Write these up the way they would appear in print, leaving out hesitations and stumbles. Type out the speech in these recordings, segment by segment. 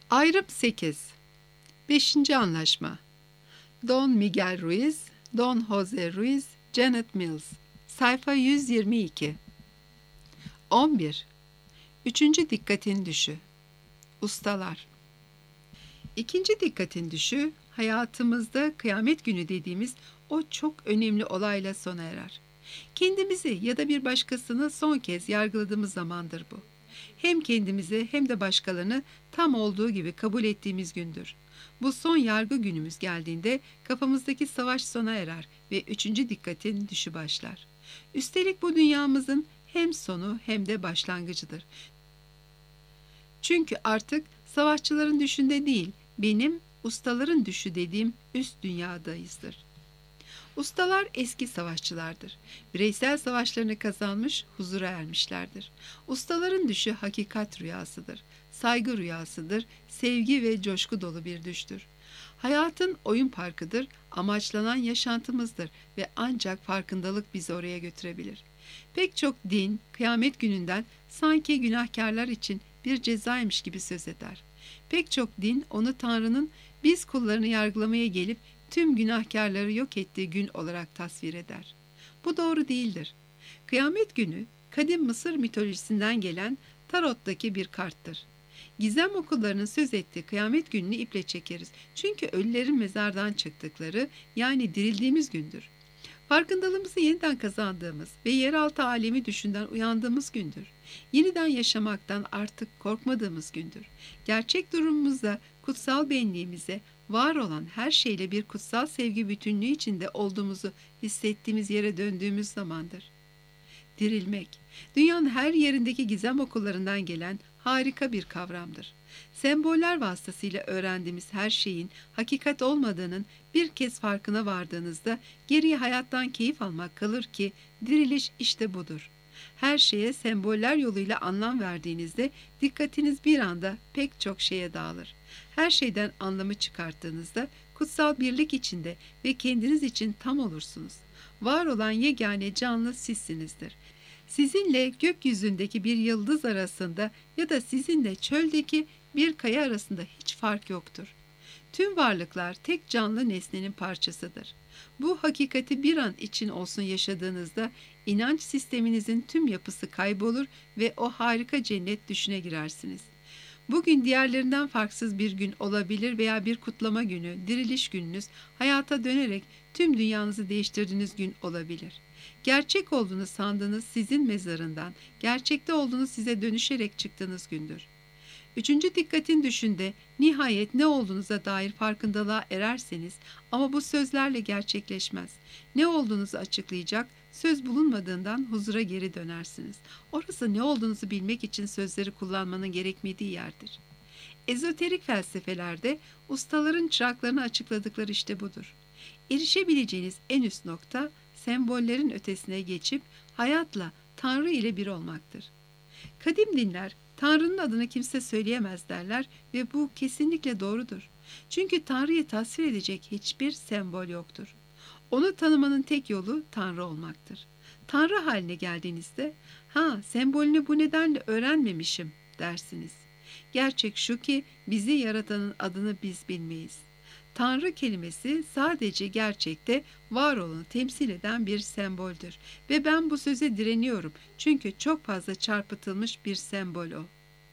Ayrım 8. 5. Anlaşma. Don Miguel Ruiz, Don Jose Ruiz, Janet Mills. Sayfa 122. 11. 3. Dikkatin düşü. Ustalar. 2. dikkatin düşü, hayatımızda kıyamet günü dediğimiz o çok önemli olayla sona erer. Kendimizi ya da bir başkasını son kez yargıladığımız zamandır bu. Hem kendimizi hem de başkalarını tam olduğu gibi kabul ettiğimiz gündür. Bu son yargı günümüz geldiğinde kafamızdaki savaş sona erer ve 3. dikkatin düşü başlar. Üstelik bu dünyamızın hem sonu hem de başlangıcıdır. Çünkü artık savaşçıların düşünde değil, benim ustaların düşü dediğim üst dünyadayızdır. Ustalar eski savaşçılardır. Bireysel savaşlarını kazanmış, huzura ermişlerdir. Ustaların düşü hakikat rüyasıdır, saygı rüyasıdır, sevgi ve coşku dolu bir düştür. Hayatın oyun parkıdır, amaçlanan yaşantımızdır ve ancak farkındalık bizi oraya götürebilir. Pek çok din, kıyamet gününden sanki günahkarlar için bir cezaymış gibi söz eder. Pek çok din onu Tanrı'nın biz kullarını yargılamaya gelip tüm günahkarları yok ettiği gün olarak tasvir eder. Bu doğru değildir. Kıyamet günü, kadim Mısır mitolojisinden gelen tarottaki bir karttır. Gizem okullarının söz ettiği kıyamet gününü iple çekeriz. Çünkü ölülerin mezardan çıktıkları, yani dirildiğimiz gündür. Farkındalığımızı yeniden kazandığımız ve yeraltı alemi düşünden uyandığımız gündür. Yeniden yaşamaktan artık korkmadığımız gündür. Gerçek durumumuzda kutsal benliğimize, var olan her şeyle bir kutsal sevgi bütünlüğü içinde olduğumuzu hissettiğimiz yere döndüğümüz zamandır. Dirilmek, dünyanın her yerindeki gizem okullarından gelen harika bir kavramdır. Semboller vasıtasıyla öğrendiğimiz her şeyin hakikat olmadığının bir kez farkına vardığınızda geriye hayattan keyif almak kalır ki diriliş işte budur. Her şeye semboller yoluyla anlam verdiğinizde dikkatiniz bir anda pek çok şeye dağılır. Her şeyden anlamı çıkarttığınızda kutsal birlik içinde ve kendiniz için tam olursunuz. Var olan yegane canlı sizsinizdir. Sizinle gökyüzündeki bir yıldız arasında ya da sizinle çöldeki bir kaya arasında hiç fark yoktur. Tüm varlıklar tek canlı nesnenin parçasıdır. Bu hakikati bir an için olsun yaşadığınızda inanç sisteminizin tüm yapısı kaybolur ve o harika cennet düşüne girersiniz. Bugün diğerlerinden farksız bir gün olabilir veya bir kutlama günü, diriliş gününüz, hayata dönerek tüm dünyanızı değiştirdiğiniz gün olabilir. Gerçek olduğunu sandığınız sizin mezarından, gerçekte olduğunu size dönüşerek çıktığınız gündür. 3. dikkatin düşünde nihayet ne olduğunuza dair farkındalığa ererseniz ama bu sözlerle gerçekleşmez. Ne olduğunuzu açıklayacak, söz bulunmadığından huzura geri dönersiniz. Orası ne olduğunuzu bilmek için sözleri kullanmanın gerekmediği yerdir. Ezoterik felsefelerde ustaların çıraklarını açıkladıkları işte budur. Erişebileceğiniz en üst nokta sembollerin ötesine geçip hayatla, Tanrı ile bir olmaktır. Kadim dinler Tanrı'nın adını kimse söyleyemez derler ve bu kesinlikle doğrudur. Çünkü Tanrı'yı tasvir edecek hiçbir sembol yoktur. Onu tanımanın tek yolu Tanrı olmaktır. Tanrı haline geldiğinizde, sembolünü bu nedenle öğrenmemişim dersiniz. Gerçek şu ki bizi yaratanın adını biz bilmeyiz. Tanrı kelimesi sadece gerçekte var olanı temsil eden bir semboldür ve ben bu söze direniyorum çünkü çok fazla çarpıtılmış bir sembol o.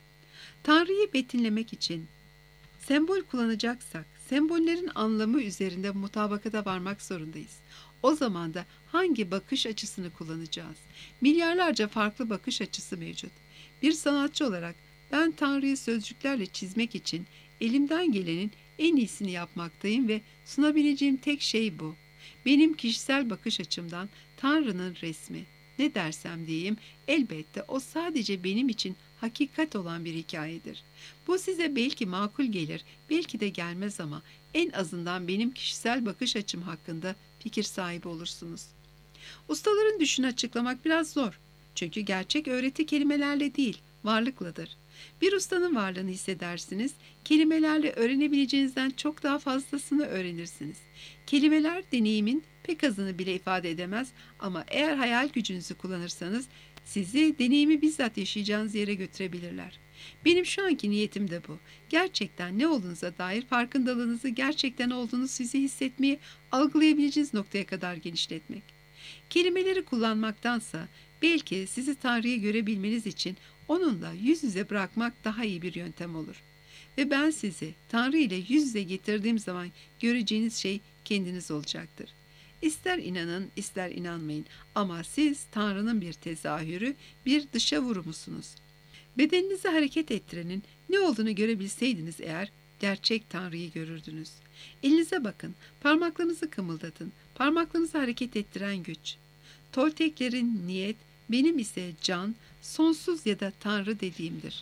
Tanrı'yı betimlemek için sembol kullanacaksak sembollerin anlamı üzerinde mutabakata varmak zorundayız. O zaman da hangi bakış açısını kullanacağız? Milyarlarca farklı bakış açısı mevcut. Bir sanatçı olarak ben Tanrı'yı sözcüklerle çizmek için elimden gelenin en iyisini yapmaktayım ve sunabileceğim tek şey bu. Benim kişisel bakış açımdan Tanrı'nın resmi. Ne dersem diyeyim, elbette o sadece benim için hakikat olan bir hikayedir. Bu size belki makul gelir, belki de gelmez ama en azından benim kişisel bakış açım hakkında fikir sahibi olursunuz. Ustaların düşünü açıklamak biraz zor. Çünkü gerçek öğreti kelimelerle değil, varlıkladır. Bir ustanın varlığını hissedersiniz, kelimelerle öğrenebileceğinizden çok daha fazlasını öğrenirsiniz. Kelimeler deneyimin pek azını bile ifade edemez ama eğer hayal gücünüzü kullanırsanız sizi deneyimi bizzat yaşayacağınız yere götürebilirler. Benim şu anki niyetim de bu. Gerçekten ne olduğunuza dair farkındalığınızı gerçekten olduğunu sizi hissetmeyi, algılayabileceğiniz noktaya kadar genişletmek. Kelimeleri kullanmaktansa belki sizi Tanrı'yı görebilmeniz için onunla yüz yüze bırakmak daha iyi bir yöntem olur. Ve ben sizi Tanrı ile yüz yüze getirdiğim zaman göreceğiniz şey kendiniz olacaktır. İster inanın, ister inanmayın ama siz Tanrı'nın bir tezahürü, bir dışa vurumusunuz. Bedeninizi hareket ettirenin ne olduğunu görebilseydiniz eğer, gerçek Tanrı'yı görürdünüz. Elinize bakın, parmaklarınızı kımıldatın, parmaklarınızı hareket ettiren güç. Tolteklerin niyet, benim ise can, sonsuz ya da Tanrı dediğimdir.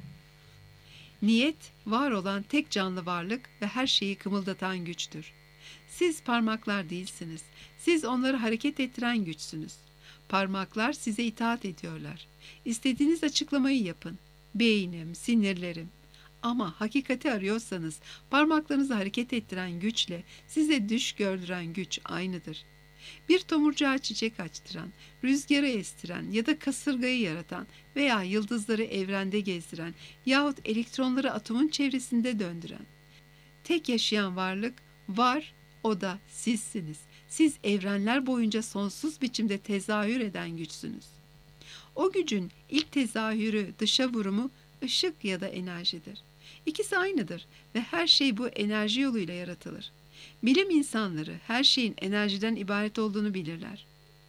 Niyet, var olan tek canlı varlık ve her şeyi kımıldatan güçtür. Siz parmaklar değilsiniz. Siz onları hareket ettiren güçsünüz. Parmaklar size itaat ediyorlar. İstediğiniz açıklamayı yapın. Beynim, sinirlerim. Ama hakikati arıyorsanız parmaklarınızı hareket ettiren güçle size düş gördüren güç aynıdır. Bir tomurcuğa çiçek açtıran, rüzgarı estiren ya da kasırgayı yaratan veya yıldızları evrende gezdiren yahut elektronları atomun çevresinde döndüren. Tek yaşayan varlık var, o da sizsiniz. Siz evrenler boyunca sonsuz biçimde tezahür eden güçsünüz. O gücün ilk tezahürü, dışa vurumu ışık ya da enerjidir. İkisi aynıdır ve her şey bu enerji yoluyla yaratılır. Bilim insanları her şeyin enerjiden ibaret olduğunu bilirler.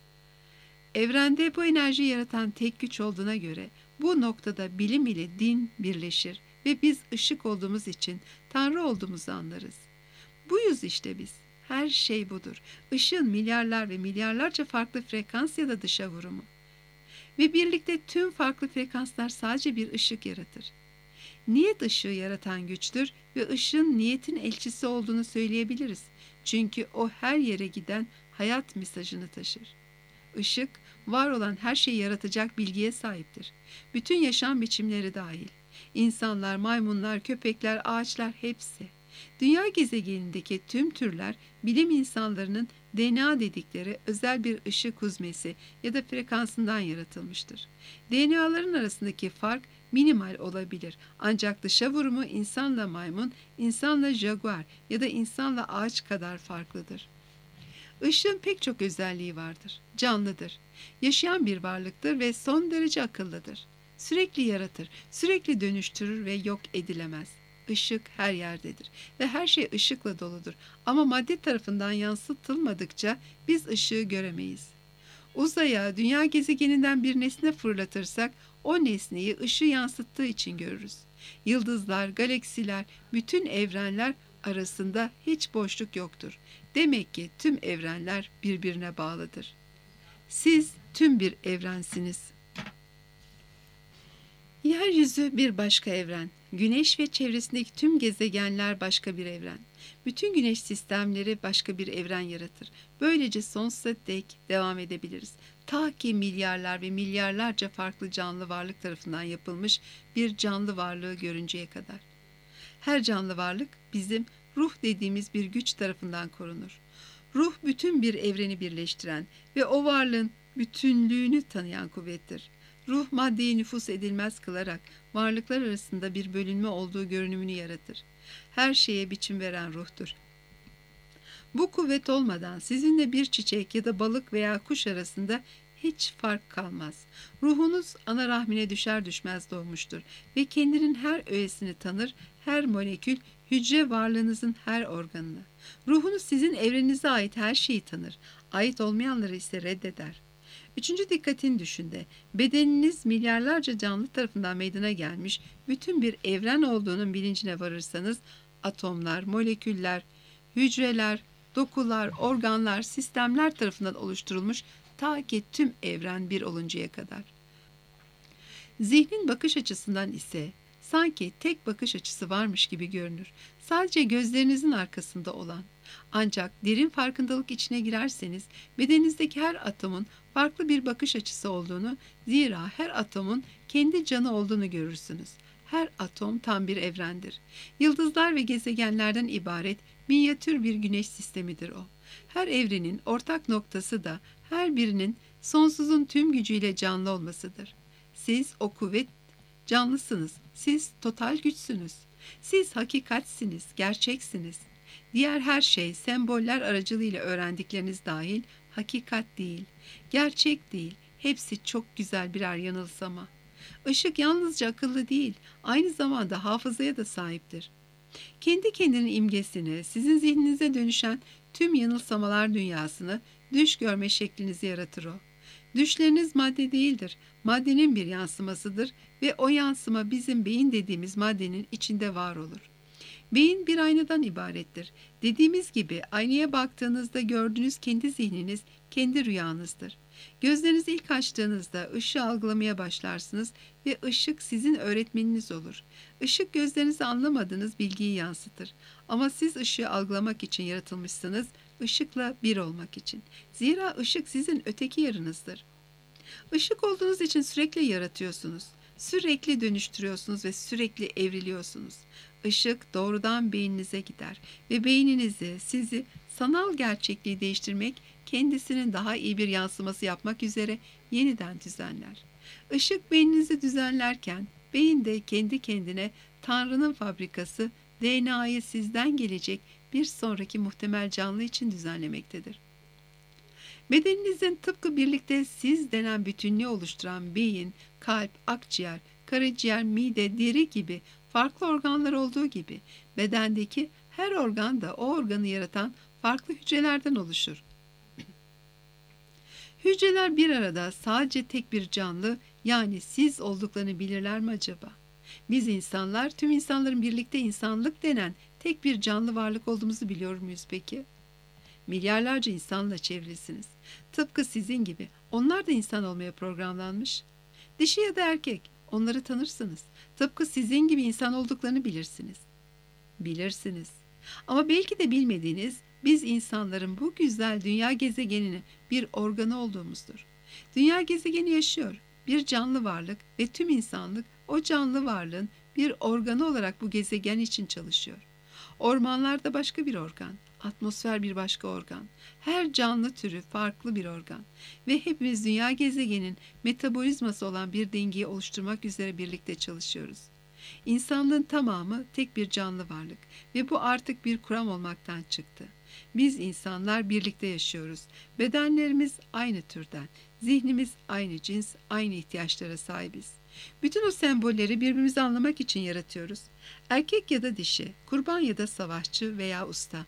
Evrende bu enerjiyi yaratan tek güç olduğuna göre bu noktada bilim ile din birleşir ve biz ışık olduğumuz için Tanrı olduğumuzu anlarız. Buyuz işte biz. Her şey budur. Işığın milyarlar ve milyarlarca farklı frekans ya da dışa vurumu. Ve birlikte tüm farklı frekanslar sadece bir ışık yaratır. Niyet ışığı yaratan güçtür ve ışığın niyetin elçisi olduğunu söyleyebiliriz. Çünkü o her yere giden hayat mesajını taşır. Işık, var olan her şeyi yaratacak bilgiye sahiptir. Bütün yaşam biçimleri dahil. İnsanlar, maymunlar, köpekler, ağaçlar hepsi. Dünya gezegenindeki tüm türler bilim insanlarının DNA dedikleri özel bir ışık huzmesi ya da frekansından yaratılmıştır. DNA'ların arasındaki fark minimal olabilir ancak dışa vurumu insanla maymun, insanla jaguar ya da insanla ağaç kadar farklıdır. Işığın pek çok özelliği vardır. Canlıdır. Yaşayan bir varlıktır ve son derece akıllıdır. Sürekli yaratır, sürekli dönüştürür ve yok edilemez. Işık her yerdedir ve her şey ışıkla doludur. Ama madde tarafından yansıtılmadıkça biz ışığı göremeyiz. Uzaya, dünya gezegeninden bir nesne fırlatırsak o nesneyi ışığı yansıttığı için görürüz. Yıldızlar, galaksiler, bütün evrenler arasında hiç boşluk yoktur. Demek ki tüm evrenler birbirine bağlıdır. Siz tüm bir evrensiniz. Yeryüzü bir başka evren. Güneş ve çevresindeki tüm gezegenler başka bir evren. Bütün güneş sistemleri başka bir evren yaratır. Böylece sonsuza dek devam edebiliriz. Ta ki milyarlar ve milyarlarca farklı canlı varlık tarafından yapılmış bir canlı varlığı görünceye kadar. Her canlı varlık bizim ruh dediğimiz bir güç tarafından korunur. Ruh bütün bir evreni birleştiren ve o varlığın bütünlüğünü tanıyan kuvvettir. Ruh maddeyi nüfuz edilmez kılarak varlıklar arasında bir bölünme olduğu görünümünü yaratır. Her şeye biçim veren ruhtur. Bu kuvvet olmadan sizinle bir çiçek ya da balık veya kuş arasında hiç fark kalmaz. Ruhunuz ana rahmine düşer düşmez doğmuştur ve kendinin her öğesini tanır, her molekül, hücre varlığınızın her organını. Ruhunuz sizin evreninize ait her şeyi tanır, ait olmayanları ise reddeder. Üçüncü dikkatin düşünde, bedeniniz milyarlarca canlı tarafından meydana gelmiş bütün bir evren olduğunun bilincine varırsanız, atomlar, moleküller, hücreler, dokular, organlar, sistemler tarafından oluşturulmuş ta ki tüm evren bir oluncaya kadar. Zihnin bakış açısından ise sanki tek bakış açısı varmış gibi görünür. Sadece gözlerinizin arkasında olan. Ancak derin farkındalık içine girerseniz bedeninizdeki her atomun farklı bir bakış açısı olduğunu, zira her atomun kendi canı olduğunu görürsünüz. Her atom tam bir evrendir. Yıldızlar ve gezegenlerden ibaret minyatür bir güneş sistemidir o. Her evrenin ortak noktası da her birinin sonsuzun tüm gücüyle canlı olmasıdır. Siz o kuvvet canlısınız. Siz total güçsünüz. Siz hakikatsiniz, gerçeksiniz. Diğer her şey semboller aracılığıyla öğrendikleriniz dahil hakikat değil, gerçek değil. Hepsi çok güzel birer yanılsama. Işık yalnızca akıllı değil, aynı zamanda hafızaya da sahiptir. Kendi kendinin imgesini, sizin zihninize dönüşen tüm yanılsamalar dünyasını düş görme şeklinizi yaratır o. Düşleriniz madde değildir, maddenin bir yansımasıdır ve o yansıma bizim beyin dediğimiz maddenin içinde var olur. Beyin bir aynadan ibarettir. Dediğimiz gibi aynaya baktığınızda gördüğünüz kendi zihniniz, kendi rüyanızdır. Gözlerinizi ilk açtığınızda ışığı algılamaya başlarsınız ve ışık sizin öğretmeniniz olur. Işık gözlerinizi anlamadığınız bilgiyi yansıtır. Ama siz ışığı algılamak için yaratılmışsınız, ışıkla bir olmak için. Zira ışık sizin öteki yarınızdır. Işık olduğunuz için sürekli yaratıyorsunuz. Sürekli dönüştürüyorsunuz ve sürekli evriliyorsunuz. Işık doğrudan beyninize gider ve beyninizi, sizi sanal gerçekliği değiştirmek, kendisinin daha iyi bir yansıması yapmak üzere yeniden düzenler. Işık beyninizi düzenlerken, beyin de kendi kendine Tanrı'nın fabrikası, DNA'yı sizden gelecek bir sonraki muhtemel canlı için düzenlemektedir. Bedeninizin tıpkı birlikte siz denen bütünlüğü oluşturan beyin, kalp, akciğer, karaciğer, mide, deri gibi farklı organlar olduğu gibi bedendeki her organ da o organı yaratan farklı hücrelerden oluşur. Hücreler bir arada sadece tek bir canlı, yani siz olduklarını bilirler mi acaba? Biz insanlar, tüm insanların birlikte insanlık denen tek bir canlı varlık olduğumuzu biliyor muyuz peki? Milyarlarca insanla çevrilisiniz. Tıpkı sizin gibi. Onlar da insan olmaya programlanmış. Dişi ya da erkek. Onları tanırsınız. Tıpkı sizin gibi insan olduklarını bilirsiniz. Bilirsiniz. Ama belki de bilmediğiniz, biz insanların bu güzel dünya gezegeninin bir organı olduğumuzdur. Dünya gezegeni yaşıyor. Bir canlı varlık ve tüm insanlık o canlı varlığın bir organı olarak bu gezegen için çalışıyor. Ormanlar da başka bir organ. Atmosfer bir başka organ. Her canlı türü farklı bir organ. Ve hepimiz dünya gezegenin metabolizması olan bir dengeyi oluşturmak üzere birlikte çalışıyoruz. İnsanlığın tamamı tek bir canlı varlık ve bu artık bir kuram olmaktan çıktı. Biz insanlar birlikte yaşıyoruz. Bedenlerimiz aynı türden, zihnimiz aynı cins, aynı ihtiyaçlara sahibiz. Bütün o sembolleri birbirimizi anlamak için yaratıyoruz. Erkek ya da dişi, kurban ya da savaşçı veya usta.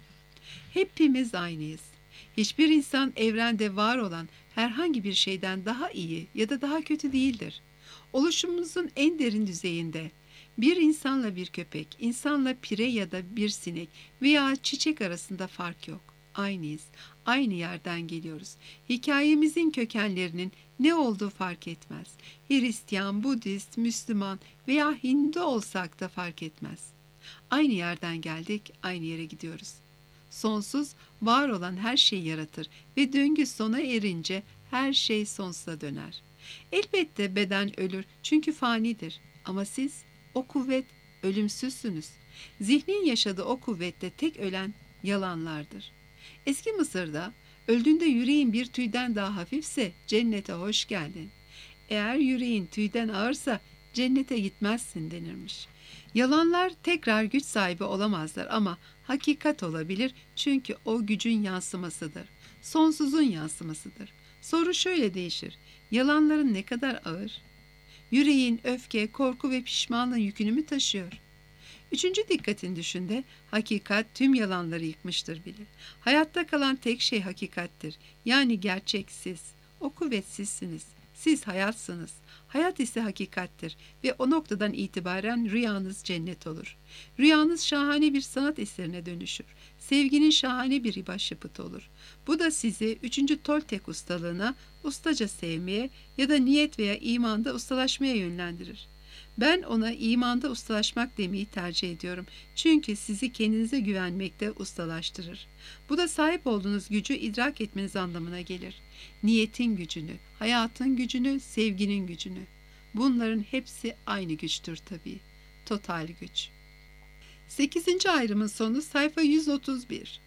Hepimiz aynıyız. Hiçbir insan evrende var olan herhangi bir şeyden daha iyi ya da daha kötü değildir. Oluşumumuzun en derin düzeyinde bir insanla bir köpek, insanla pire ya da bir sinek veya çiçek arasında fark yok. Aynıyız. Aynı yerden geliyoruz. Hikayemizin kökenlerinin ne olduğu fark etmez. Hristiyan, Budist, Müslüman veya Hindu olsak da fark etmez. Aynı yerden geldik, aynı yere gidiyoruz. Sonsuz, var olan her şeyi yaratır ve döngü sona erince her şey sonsuza döner. Elbette beden ölür çünkü fanidir ama siz, o kuvvet, ölümsüzsünüz. Zihnin yaşadığı o kuvvette tek ölen yalanlardır. Eski Mısır'da öldüğünde yüreğin bir tüyden daha hafifse cennete hoş geldin. Eğer yüreğin tüyden ağırsa cennete gitmezsin denirmiş. Yalanlar tekrar güç sahibi olamazlar ama hakikat olabilir çünkü o gücün yansımasıdır. Sonsuzun yansımasıdır. Soru şöyle değişir. Yalanların ne kadar ağır? Yüreğin öfke, korku ve pişmanlığın yükünü mü taşıyor? Üçüncü dikkatin düşünde hakikat tüm yalanları yıkmıştır bile. Hayatta kalan tek şey hakikattir. Yani gerçek siz. O kuvvet sizsiniz. Siz hayatsınız. Hayat ise hakikattir ve o noktadan itibaren rüyanız cennet olur. Rüyanız şahane bir sanat eserine dönüşür. Sevginin şahane bir başyapıtı olur. Bu da sizi 3. Toltek ustalığına, ustaca sevmeye ya da niyet veya imanda ustalaşmaya yönlendirir. Ben ona imanda ustalaşmak demeyi tercih ediyorum. Çünkü sizi kendinize güvenmekte ustalaştırır. Bu da sahip olduğunuz gücü idrak etmeniz anlamına gelir. Niyetin gücünü, hayatın gücünü, sevginin gücünü. Bunların hepsi aynı güçtür tabii. Total güç. 8. ayrımın sonu sayfa 131.